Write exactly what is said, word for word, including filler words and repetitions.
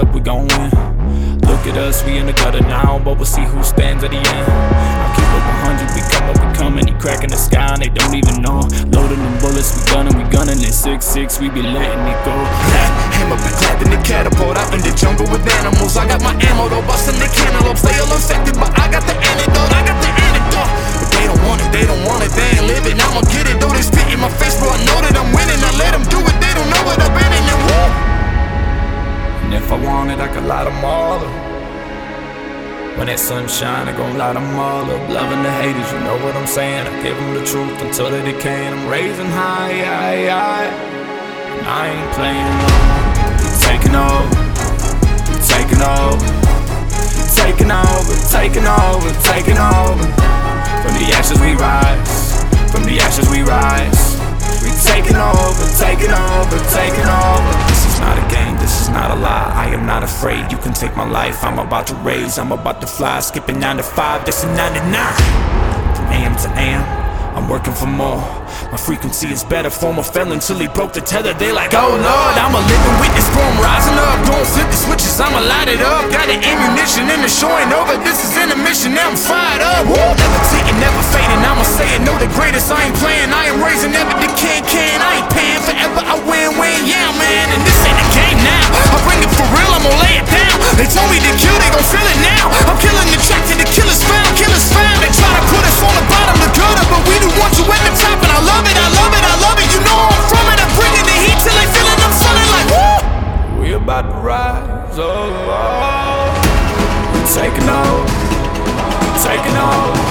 up, we gon' win. Look at us, we in the gutter now, but we'll see who stands at the end. I keep up a hundred, we come up, we coming, he cracking the sky and they don't even know. Loading them bullets, we gunning, we gunning it six six, we be letting it go. Aim up and clapping the catapult, out in the jungle with animals. I got my ammo though, busting the cantaloupes. They all infected, but I got the antidote, I got the antidote. But they don't want it, they don't want it, they ain't living. I'ma get it though, they spit in my face, bro, I know that I'm winning. I let them do it, they don't know what I've been in. Woo! And if I want it, I could light them all up. When that sun shine, I gon' light them all up. Loving the haters, you know what I'm saying. I give them the truth until they decay. I'm raising high, high, high. And I ain't playing no. We taking over, we taking over, taking over, taking over, taking over. From the ashes we rise, from the ashes we rise. We taking over, taking over, taking over. This is not a game, this is not a lie. I am not afraid, you can take my life. I'm about to raise, I'm about to fly. Skipping nine to five, this is nine to nine. From A M to A M, I'm working for more. My frequency is better, former felon till he broke the tether. They like, oh Lord, I'm a living witness, bro, I'm rising up. Don't flip the switches, I'ma light it up. Got the ammunition and the show ain't over. This is intermission, now I'm fired up. Woo! Never taking, never fading, I'ma say it, no the greatest. I ain't playing, I am raising, never the can can. I ain't paying forever, I win, win, yeah man. And this ain't a game now, I bring it for real, I'ma lay it down. They told me to kill, they gon' feel it now. I'm killing the track till the killers found, killers found. They try to put us on the bottom, the gutter, but we the ones who at the top. And I love it, I love it, I love it. You know I'm from it, I'm bringing the heat till they feeling I'm sunning like woo. We about to rise, oh, oh. We taking over, we taking over.